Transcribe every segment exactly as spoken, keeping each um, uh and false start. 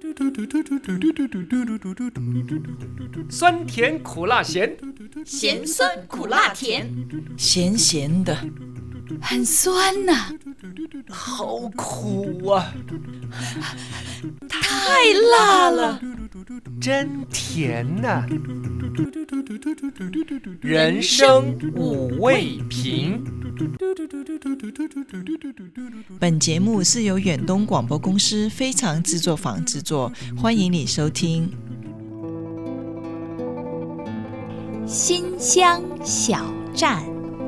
酸甜苦辣咸， 咸酸苦辣甜， 咸咸的，很酸呐、啊， 好苦啊， 太辣了， 真甜呐、啊。人生五味瓶。 本节目是由远东广播公司非常制作坊制作，欢迎你收听。 新乡小站。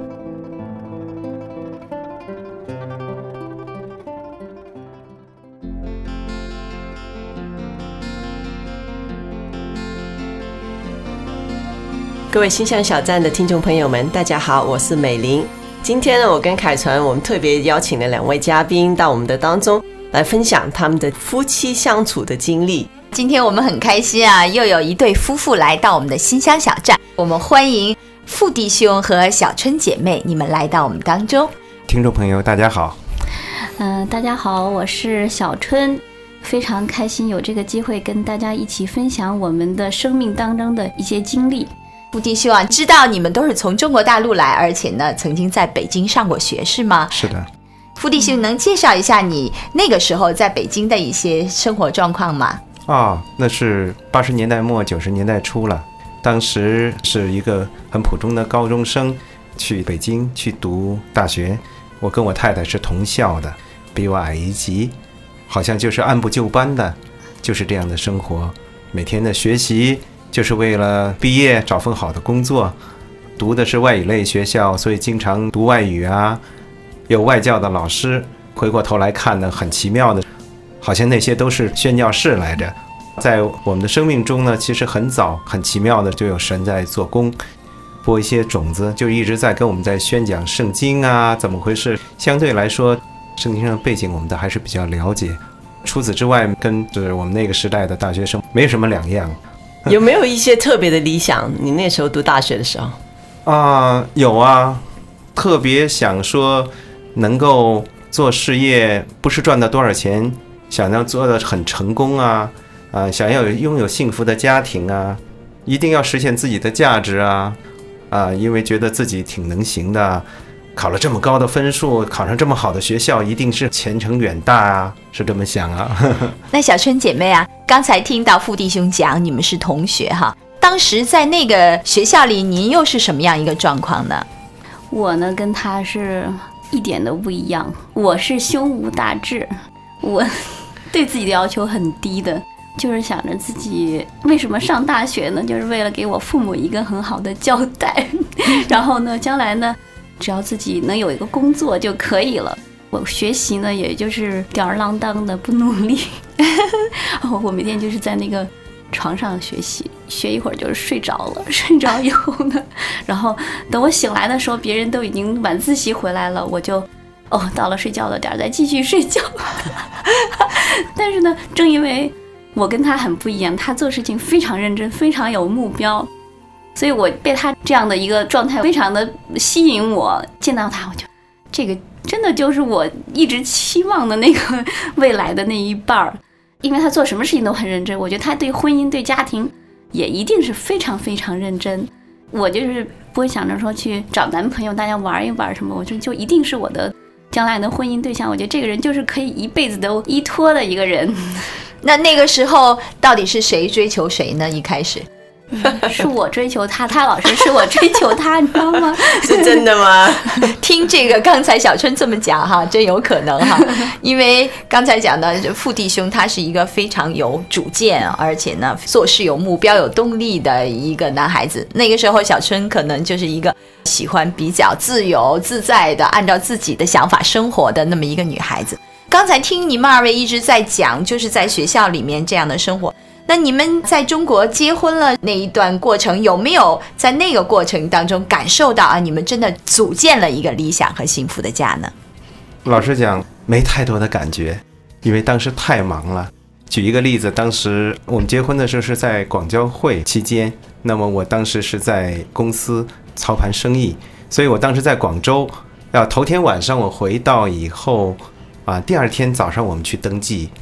各位新乡小站的听众朋友们，大家好，我是美玲。今天呢，我跟凯传我们特别邀请了两位嘉宾到我们的当中来分享他们的夫妻相处的经历。 今天我们很开心啊，又有一对夫妇来到我们的新乡小站，我们欢迎傅弟兄和小春姐妹，你们来到我们当中。 听众朋友大家好。 嗯、呃，大家好，我是小春，非常开心有这个机会跟大家一起分享我们的生命当中的一些经历。 傅弟兄啊，知道你们都是从中国大陆来，而且呢曾经在北京上过学是吗？ 是的。 傅弟兄能介绍一下你那个时候在北京的一些生活状况吗？ 哦，那是八十年代末九十年代初了，当时是一个很普通的高中生，去北京去读大学。我跟我太太是同校的，比我矮一级，好像就是按部就班的，就是这样的生活。每天的学习就是为了毕业找份好的工作，读的是外语类学校，所以经常读外语啊，有外教的老师。回过头来看呢，很奇妙的，好像那些都是宣教士来着。在我们的生命中呢，其实很早很奇妙的就有神在做工，播一些种子，就一直在跟我们在宣讲圣经啊，怎么回事。相对来说圣经上的背景我们都还是比较了解，除此之外跟就是我们那个时代的大学生没什么两样。 有没有一些特别的理想？你那时候读大学的时候啊、呃，有啊，特别想说能够做事业，不是赚到多少钱，想要做得很成功啊，啊、呃，想要拥有幸福的家庭啊，一定要实现自己的价值啊，啊、呃，因为觉得自己挺能行的，考了这么高的分数，考上这么好的学校，一定是前程远大啊，是这么想啊。 那小春姐妹啊，刚才听到傅弟兄讲你们是同学哈，当时在那个学校里您又是什么样一个状况呢？ 我呢跟他是一点都不一样，我是胸无大志，我对自己的要求很低的，就是想着自己为什么上大学呢，就是为了给我父母一个很好的交代，然后呢将来呢只要自己能有一个工作就可以了。我学习呢也就是吊儿郎当的不努力我每天就是在那个床上学习，学一会儿就是睡着了，睡着以后呢，然后等我醒来的时候别人都已经晚自习回来了，我就哦到了睡觉的点再继续睡觉但是呢正因为我跟他很不一样，他做事情非常认真，非常有目标，所以我被他这样的一个状态非常的吸引我，见到他我就这个真的就是我一直期望的那个未来的那一半儿。因为他做什么事情都很认真，我觉得他对婚姻对家庭也一定是非常非常认真。我就是不会想着说去找男朋友大家玩一玩什么，我就就一定是我的将来的婚姻对象，我觉得这个人就是可以一辈子都依托的一个人。 那那个时候到底是谁追求谁呢？一开始是我追求他，他老是是我追求他，你知道吗？ 是真的吗？ 听这个刚才小春这么讲哈，真有可能哈，因为刚才讲的傅弟兄他是一个非常有主见，而且呢做事有目标有动力的一个男孩子。那个时候小春可能就是一个喜欢比较自由自在的按照自己的想法生活的那么一个女孩子。刚才听你们二位一直在讲就是在学校里面这样的生活，那你们在中国结婚了那一段过程，有没有在那个过程当中感受到啊，你们真的组建了一个理想和幸福的家呢？ 老实讲没太多的感觉，因为当时太忙了。举一个例子，当时我们结婚的时候是在广交会期间，那么我当时是在公司操盘生意，所以我当时在广州，啊，头天晚上我回到以后啊，第二天早上我们去登记，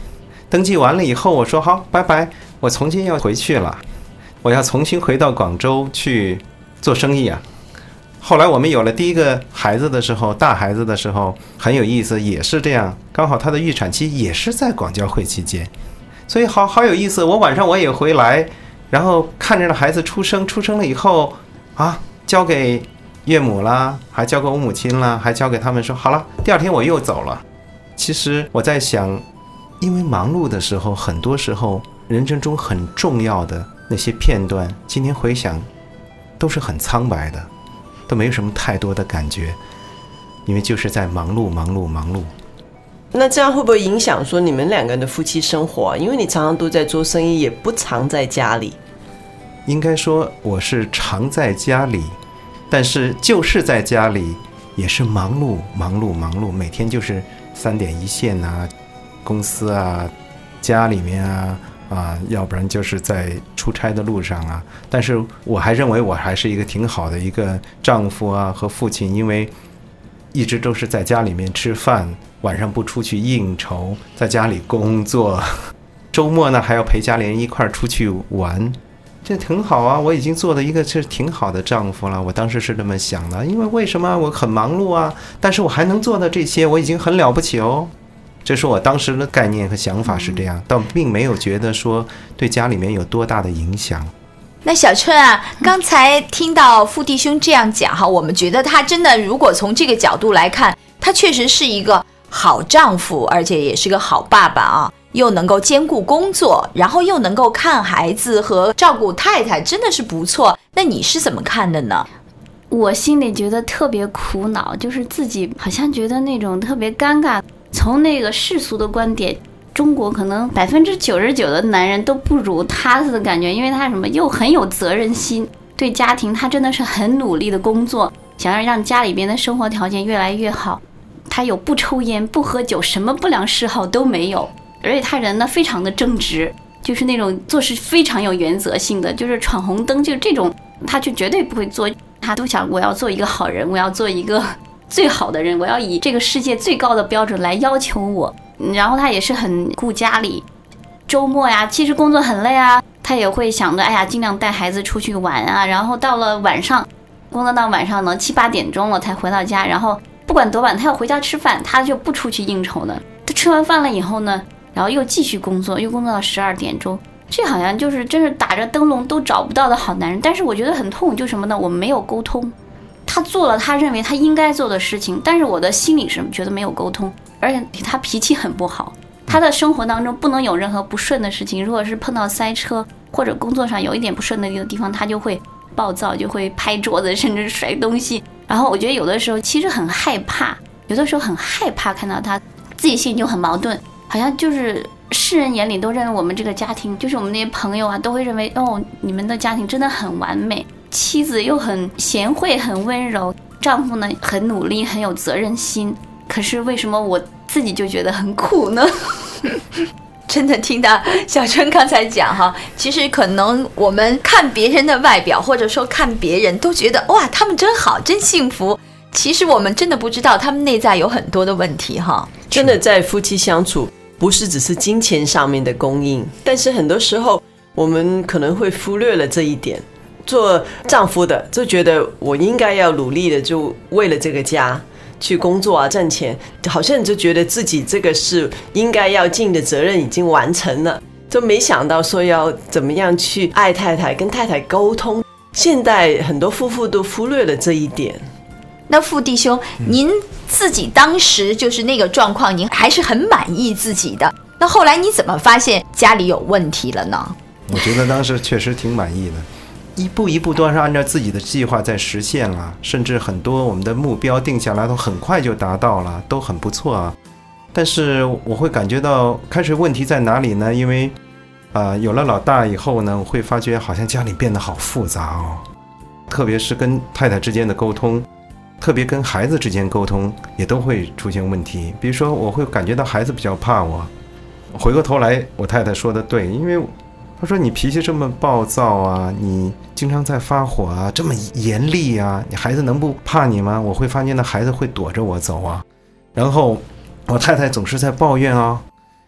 登记完了以后，我说好，拜拜，我重新要回去了，我要重新回到广州去做生意啊。后来我们有了第一个孩子的时候，大孩子的时候很有意思，也是这样，刚好他的预产期也是在广交会期间，所以好好有意思。我晚上我也回来，然后看着孩子出生，出生了以后啊，交给岳母啦，还交给我母亲啦，还交给他们说好了，第二天我又走了。其实我在想，因为忙碌的时候，很多时候人生中很重要的那些片段，今天回想都是很苍白的，都没有什么太多的感觉，因为就是在忙碌忙碌忙碌。 那这样会不会影响说你们两个人的夫妻生活啊？因为你常常都在做生意，也不常在家里。 应该说我是常在家里，但是就是在家里也是忙碌忙碌忙碌，每天就是三点一线啊，公司啊，家里面啊啊，要不然就是在出差的路上啊。但是我还认为我还是一个挺好的一个丈夫啊和父亲，因为一直都是在家里面吃饭，晚上不出去应酬，在家里工作，周末呢还要陪家里人一块儿出去玩，这挺好啊。我已经做的一个是挺好的丈夫了，我当时是这么想的。因为为什么我很忙碌啊，但是我还能做到这些，我已经很了不起哦。这是我当时的概念和想法是这样，但并没有觉得说对家里面有多大的影响。 那小春啊，刚才听到傅弟兄这样讲哈，我们觉得他真的，如果从这个角度来看，他确实是一个好丈夫，而且也是个好爸爸啊，又能够兼顾工作，然后又能够看孩子和照顾太太，真的是不错。那你是怎么看的呢？ 我心里觉得特别苦恼，就是自己好像觉得那种特别尴尬。从那个世俗的观点，中国可能百分之九十九的男人都不如他的感觉，因为他什么又很有责任心，对家庭他真的是很努力的工作，想要让家里边的生活条件越来越好。他有不抽烟不喝酒，什么不良嗜好都没有，而且他人呢非常的正直，就是那种做事非常有原则性的，就是闯红灯就这种他就绝对不会做，他都想我要做一个好人，我要做一个最好的人，我要以这个世界最高的标准来要求我。然后他也是很顾家里，周末呀其实工作很累啊，他也会想着哎呀尽量带孩子出去玩啊，然后到了晚上工作到晚上呢七八点钟了才回到家，然后不管多晚他要回家吃饭，他就不出去应酬的，他吃完饭了以后呢，然后又继续工作，又工作到十二点钟。这好像就是真是打着灯笼都找不到的好男人。但是我觉得很痛，就是什么呢？我们没有沟通，他做了他认为他应该做的事情，但是我的心里是觉得没有沟通，而且他脾气很不好，他的生活当中不能有任何不顺的事情，如果是碰到塞车或者工作上有一点不顺的地方，他就会暴躁，就会拍桌子，甚至摔东西。然后我觉得有的时候其实很害怕，有的时候很害怕看到他，自己心里就很矛盾，好像就是世人眼里都认为我们这个家庭，就是我们那些朋友啊，都会认为哦，你们的家庭真的很完美，妻子又很贤惠很温柔，丈夫呢很努力很有责任心，可是为什么我自己就觉得很苦呢？ 真的听到小春刚才讲哈，其实可能我们看别人的外表，或者说看别人都觉得哇他们真好真幸福，其实我们真的不知道他们内在有很多的问题哈。 真的在夫妻相处不是只是金钱上面的供应，但是很多时候我们可能会忽略了这一点。做丈夫的就觉得我应该要努力的，就为了这个家去工作啊挣钱，好像你就觉得自己这个是应该要尽的责任已经完成了，就没想到说要怎么样去爱太太跟太太沟通。现在很多夫妇都忽略了这一点。 那傅弟兄，您自己当时就是那个状况，您还是很满意自己的，那后来你怎么发现家里有问题了呢？ 我觉得当时确实挺满意的，一步一步都是按照自己的计划在实现了，甚至很多我们的目标定下来都很快就达到了，都很不错啊。但是我会感觉到开始问题在哪里呢？因为啊、呃，有了老大以后呢，我会发觉好像家里变得好复杂哦，特别是跟太太之间的沟通，特别跟孩子之间沟通也都会出现问题。比如说我会感觉到孩子比较怕我，回过头来我太太说的对，因为她说你脾气这么暴躁啊，你经常在发火啊，这么严厉啊，你孩子能不怕你吗？我会发现那孩子会躲着我走啊。然后我太太总是在抱怨啊，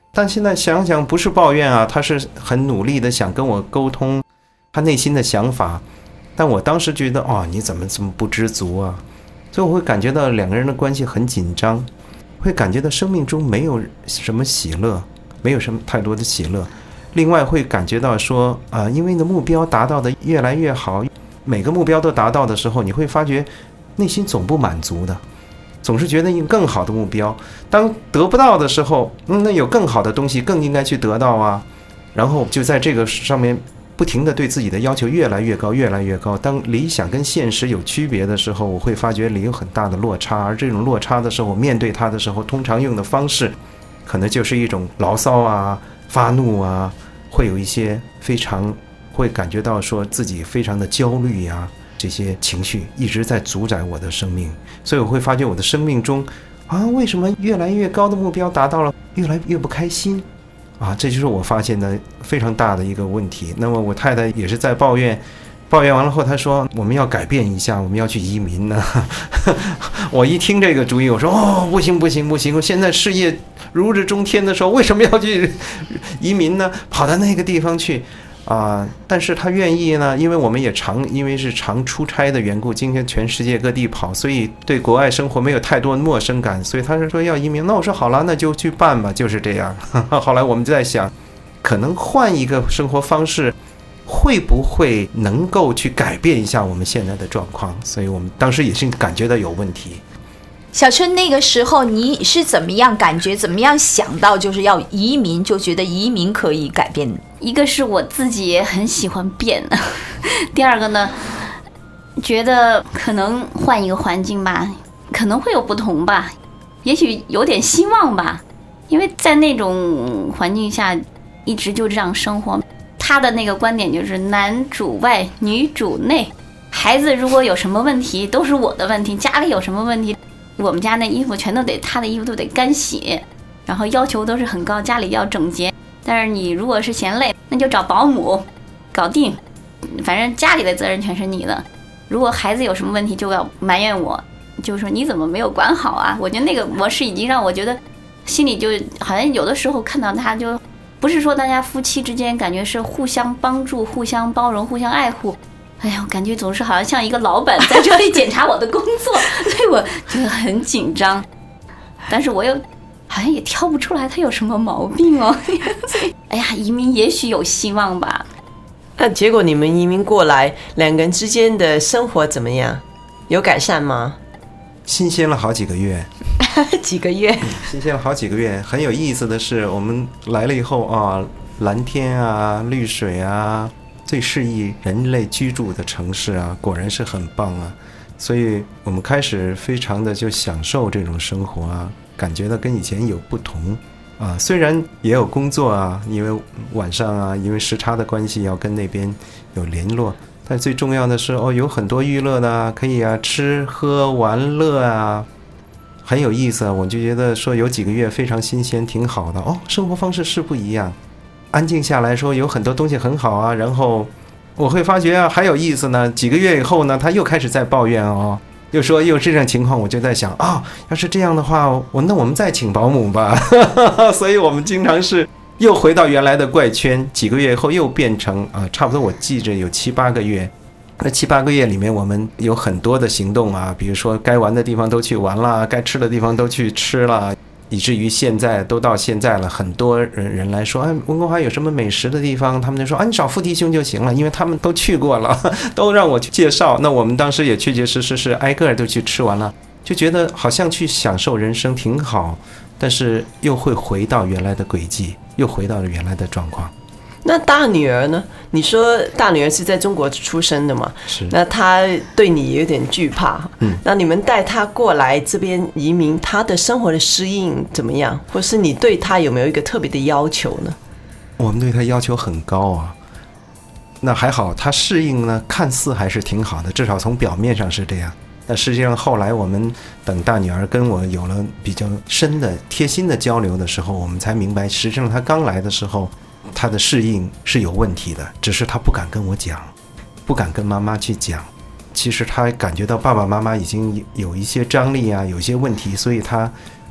但现在想想不是抱怨啊，他是很努力的想跟我沟通他内心的想法，但我当时觉得哦，你怎么这么不知足啊？所以我会感觉到两个人的关系很紧张，会感觉到生命中没有什么喜乐，没有什么太多的喜乐。另外会感觉到说啊、呃，因为你的目标达到的越来越好，每个目标都达到的时候，你会发觉内心总不满足的，总是觉得有更好的目标，当得不到的时候，嗯，那有更好的东西更应该去得到啊。然后就在这个上面不停地对自己的要求越来越高越来越高，当理想跟现实有区别的时候，我会发觉里有很大的落差，而这种落差的时候，我面对它的时候，通常用的方式可能就是一种牢骚啊，发怒啊，会有一些非常会感觉到说自己非常的焦虑啊，这些情绪一直在主宰我的生命。所以我会发觉我的生命中啊，为什么越来越高的目标达到了，越来越不开心啊？这就是我发现的非常大的一个问题。那么我太太也是在抱怨，抱怨完了后她说我们要改变一下，我们要去移民呢。我一听这个主意，我说哦，不行不行不行，我现在事业如日中天的时候，为什么要去移民呢？跑到那个地方去啊、呃！但是他愿意呢，因为我们也常因为是常出差的缘故，今天全世界各地跑，所以对国外生活没有太多陌生感，所以他是说要移民。那我说好了，那就去办吧，就是这样。后来我们就在想，可能换一个生活方式，会不会能够去改变一下我们现在的状况？所以我们当时也是感觉到有问题。 小春，那个时候你是怎么样感觉，怎么样想到就是要移民，就觉得移民可以改变？ 一个是我自己也很喜欢变，第二个呢，觉得可能换一个环境吧，可能会有不同吧，也许有点希望吧。因为在那种环境下一直就这样生活，他的那个观点就是男主外女主内，孩子如果有什么问题都是我的问题，家里有什么问题，我们家那衣服全都得，他的衣服都得干洗，然后要求都是很高，家里要整洁。但是你如果是嫌累，那就找保姆搞定，反正家里的责任全是你的。如果孩子有什么问题就要埋怨我，就是说你怎么没有管好啊？我觉得那个模式已经让我觉得心里就好像有的时候看到他，就不是说大家夫妻之间感觉是互相帮助、互相包容、互相爱护。哎呀，我感觉总是好像像一个老板在这里检查我的工作，所以我觉得很紧张。但是我又好像也挑不出来他有什么毛病哦。所以，哎呀，移民也许有希望吧。 那结果你们移民过来，两个人之间的生活怎么样？有改善吗？ 新鲜了好几个月。 几个月、嗯、 新鲜了好几个月。很有意思的是，我们来了以后啊，蓝天啊，绿水啊，最适宜人类居住的城市啊，果然是很棒啊。所以我们开始非常的就享受这种生活啊，感觉到跟以前有不同啊。虽然也有工作啊，因为晚上啊，因为时差的关系要跟那边有联络，但最重要的是哦，有很多娱乐的啊，可以啊吃喝玩乐啊，很有意思啊。我就觉得说有几个月非常新鲜，挺好的哦。生活方式是不一样，安静下来说有很多东西很好啊。然后我会发觉啊，还有意思呢。几个月以后呢，他又开始在抱怨哦，又说又这种情况，我就在想啊、哦，要是这样的话，我那我们再请保姆吧。所以我们经常是又回到原来的怪圈，几个月以后又变成啊、呃，差不多我记着有七八个月。那七八个月里面，我们有很多的行动啊，比如说该玩的地方都去玩了，该吃的地方都去吃了，以至于现在都到现在了，很多人人来说，哎，温哥华有什么美食的地方？他们就说啊，你找傅弟兄就行了，因为他们都去过了，都让我去介绍。那我们当时也确确实实是挨个都去吃完了，就觉得好像去享受人生挺好，但是又会回到原来的轨迹，又回到了原来的状况。 那大女儿呢？你说大女儿是在中国出生的嘛？ 是。 那她对你有点惧怕。 嗯。 那你们带她过来这边移民，她的生活的适应怎么样？或是你对她有没有一个特别的要求呢？ 我们对她要求很高啊。那还好，她适应呢，看似还是挺好的，至少从表面上是这样。但实际上后来我们等大女儿跟我有了比较深的贴心的交流的时候，我们才明白，实际上她刚来的时候，他的适应是有问题的，只是他不敢跟我讲，不敢跟妈妈去讲。其实他感觉到爸爸妈妈已经有一些张力啊，有一些问题，所以他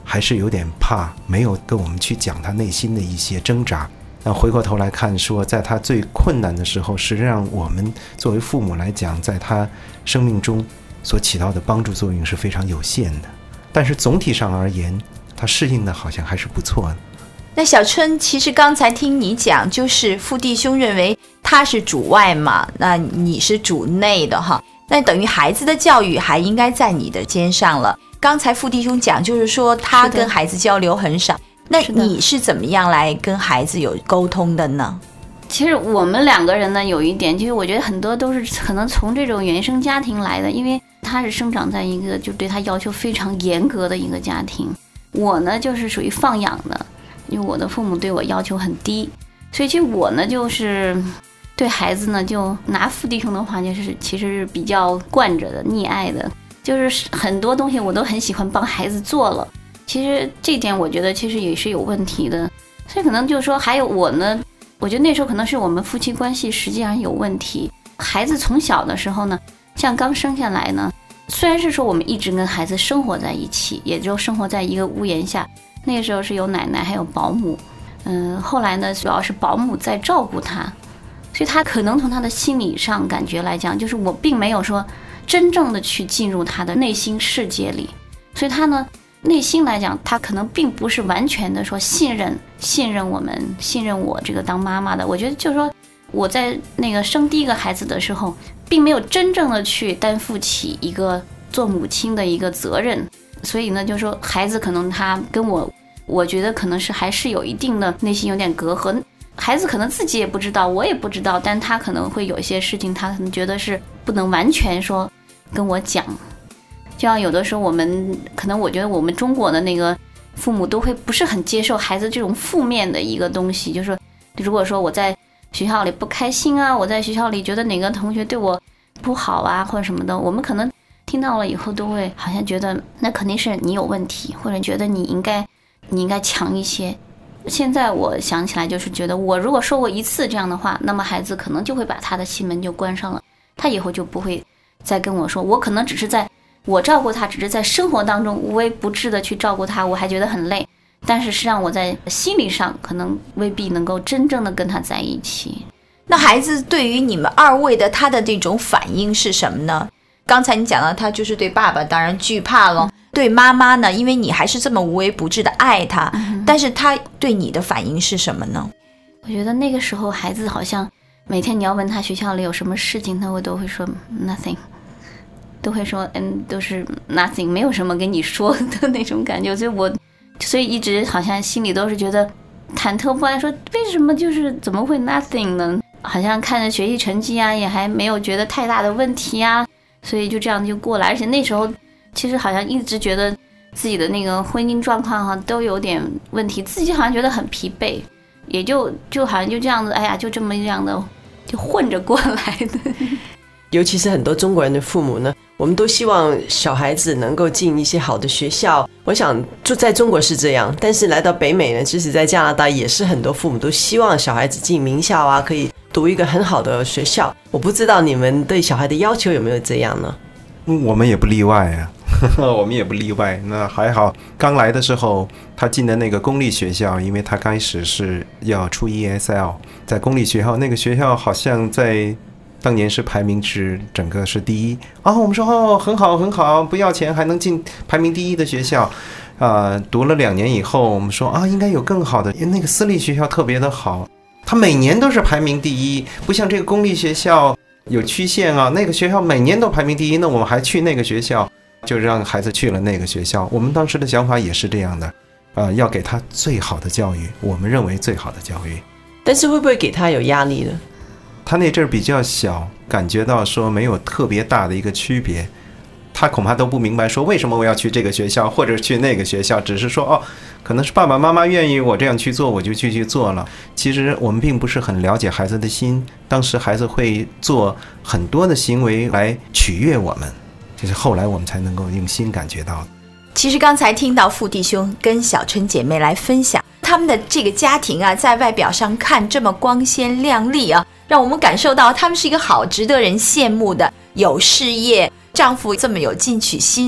还是有点怕，没有跟我们去讲他内心的一些挣扎。那回过头来看说，在他最困难的时候，实际上我们作为父母来讲，在他生命中所起到的帮助作用是非常有限的。但是总体上而言，他适应的好像还是不错的。 那小春，其实刚才听你讲，就是父弟兄认为他是主外嘛，那你是主内的哈，那等于孩子的教育还应该在你的肩上了。刚才父弟兄讲，就是说他跟孩子交流很少，那你是怎么样来跟孩子有沟通的呢？ 其实我们两个人呢，有一点就是我觉得很多都是可能从这种原生家庭来的，因为他是生长在一个就对他要求非常严格的一个家庭，我呢就是属于放养的，因为我的父母对我要求很低，所以其实我呢就是对孩子呢，就拿父弟兄的话，就是其实是比较惯着的、溺爱的，就是很多东西我都很喜欢帮孩子做了。其实这点我觉得其实也是有问题的，所以可能就是说还有我呢，我觉得那时候可能是我们夫妻关系实际上有问题。孩子从小的时候呢，像刚生下来呢，虽然是说我们一直跟孩子生活在一起，也就生活在一个屋檐下，那个时候是有奶奶还有保姆，嗯，后来呢主要是保姆在照顾他，所以他可能从他的心理上感觉来讲，就是我并没有说真正的去进入他的内心世界里，所以他呢内心来讲，他可能并不是完全的说信任信任我们信任我这个当妈妈的。我觉得就是说我在那个生第一个孩子的时候，并没有真正的去担负起一个做母亲的一个责任，所以呢就是说孩子可能他跟我我觉得可能是还是有一定的内心有点隔阂，孩子可能自己也不知道，我也不知道，但他可能会有一些事情他可能觉得是不能完全说跟我讲。就像有的时候我们可能我觉得我们中国的那个父母都会不是很接受孩子这种负面的一个东西，就是如果说我在学校里不开心啊，我在学校里觉得哪个同学对我不好啊或者什么的，我们可能听到了以后都会好像觉得那肯定是你有问题，或者觉得你应该你应该强一些。现在我想起来就是觉得我如果说过一次这样的话，那么孩子可能就会把他的心门就关上了，他以后就不会再跟我说，我可能只是在我照顾他，只是在生活当中无微不至的去照顾他，我还觉得很累，但是实际上我在心理上可能未必能够真正的跟他在一起。 那孩子对于你们二位的他的这种反应是什么呢？刚才你讲到他就是对爸爸当然惧怕了，对妈妈呢，因为你还是这么无微不至的爱他，嗯，但是他对你的反应是什么呢？ 我觉得那个时候孩子好像每天你要问他学校里有什么事情，他会都会说 nothing，都会说嗯，都是 nothing， 没有什么跟你说的那种感觉，所以我所以一直好像心里都是觉得忐忑不安，说为什么就是怎么会 nothing 呢？好像看着学习成绩啊，也还没有觉得太大的问题啊，所以就这样就过来。而且那时候其实好像一直觉得自己的那个婚姻状况哈都有点问题，自己好像觉得很疲惫，也就就好像就这样子，哎呀，就这么这样的就混着过来的。 尤其是很多中国人的父母呢，我们都希望小孩子能够进一些好的学校。我想就在中国是这样，但是来到北美呢，即使在加拿大也是很多父母都希望小孩子进名校啊，可以读一个很好的学校。我不知道你们对小孩的要求有没有这样呢？ 我们也不例外啊我们也不例外。那还好刚来的时候他进的那个公立学校，因为他开始是要出 E S L， 在公立学校，那个学校好像在当年是排名是整个是第一啊、哦，我们说哦很好很好，不要钱还能进排名第一的学校啊、呃。读了两年以后，我们说啊应该有更好的，因为那个私立学校特别的好，它每年都是排名第一，不像这个公立学校有曲线啊，那个学校每年都排名第一，那我们还去那个学校，就让孩子去了那个学校。我们当时的想法也是这样的，呃，要给他最好的教育，我们认为最好的教育。 但是会不会给他有压力呢？ 他那阵儿比较小，感觉到说没有特别大的一个区别，他恐怕都不明白说为什么我要去这个学校或者去那个学校，只是说哦，可能是爸爸妈妈愿意我这样去做，我就去去做了。其实我们并不是很了解孩子的心，当时孩子会做很多的行为来取悦我们，就是后来我们才能够用心感觉到的。 其实刚才听到父弟兄跟小春姐妹来分享他们的这个家庭啊，在外表上看这么光鲜亮丽啊，让我们感受到他们是一个好值得人羡慕的，有事业，丈夫这么有进取心，太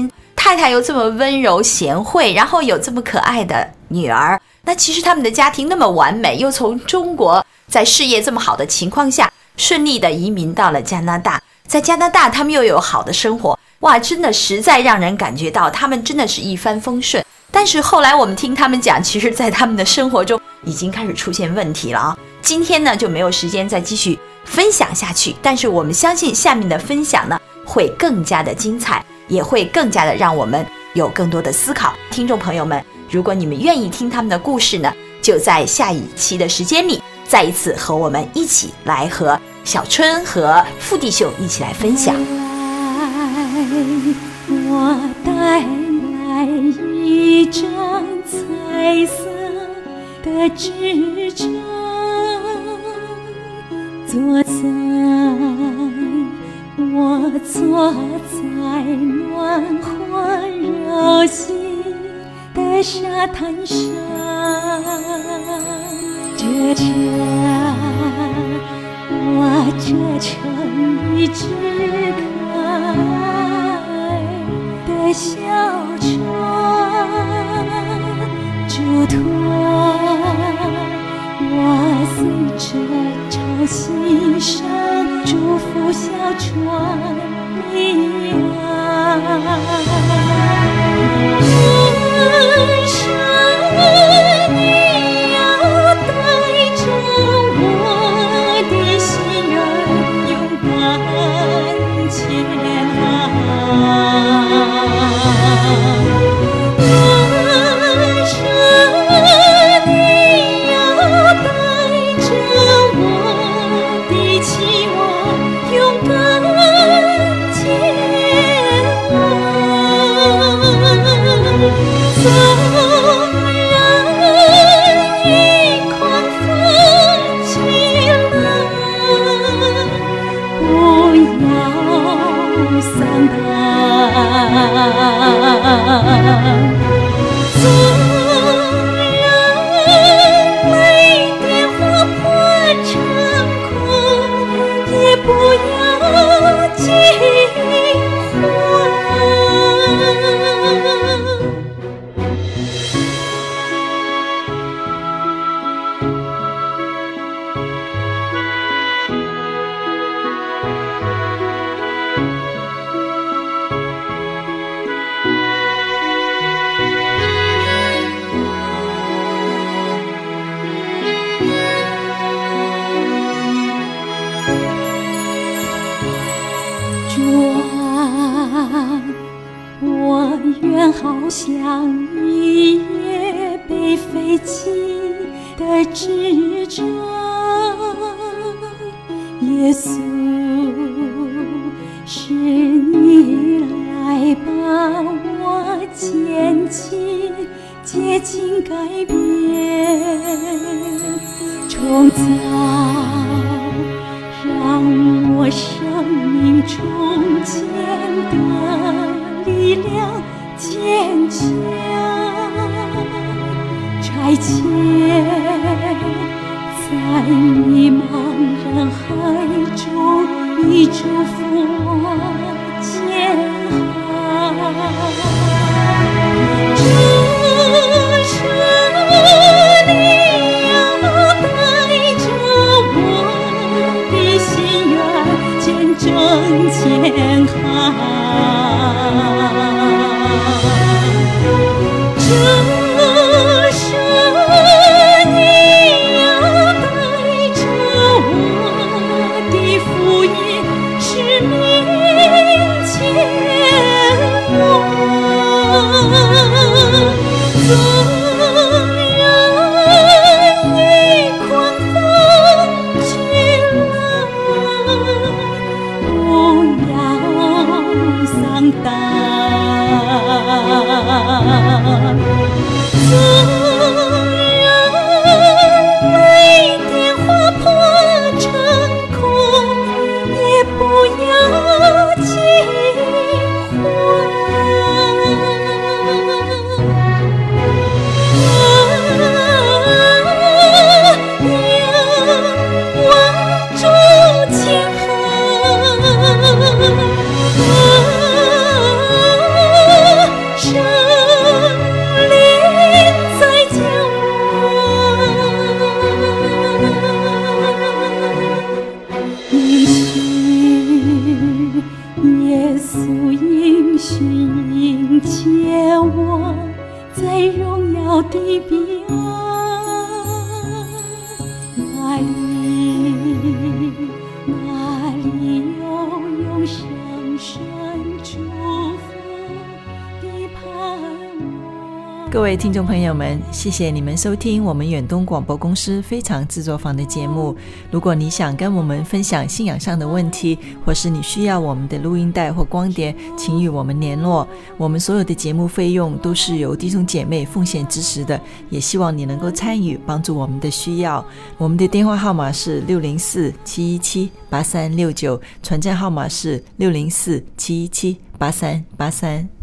太太又这么温柔贤惠，然后有这么可爱的女儿，那其实他们的家庭那么完美，又从中国在事业这么好的情况下顺利的移民到了加拿大，在加拿大他们又有好的生活，哇，真的实在让人感觉到他们真的是一帆风顺。但是后来我们听他们讲，其实在他们的生活中已经开始出现问题了啊。今天呢就没有时间再继续分享下去，但是我们相信下面的分享呢会更加的精彩，也会更加的让我们有更多的思考。听众朋友们，如果你们愿意听他们的故事呢，就在下一期的时间里再一次和我们一起来和小春和傅弟兄一起来分享。 我带来一张彩色的纸张，坐在我坐在暖和柔细的沙滩上，这成我这成一只可爱的小船，嘱托我随着潮汐声祝福小船离岸。人生你要带着我的心儿勇敢前来。人生你要带着我的期望勇敢前来。纵然一狂风起来，不要丧胆。纵然泪点划破长空，也不要惊慌。我愿好像一叶被废弃的纸张，耶稣，是你来把我捡起，接近改变，创造让我生命中间的力量坚强，差遣在迷茫人海中，你祝福我前行。这生你要带着我的心愿见证前行。这生你要带着我的福音使命前往。纵然一狂风巨浪，不要丧胆。 各位听众朋友们，谢谢你们收听我们远东广播公司非常制作坊的节目。如果你想跟我们分享信仰上的问题，或是你需要我们的录音带或光碟，请与我们联络。我们所有的节目费用都是由弟兄姐妹奉献支持的，也希望你能够参与，帮助我们的需要。我们的电话号码是六零四七一七八三六九，传真号码是六零四七一七八三八三。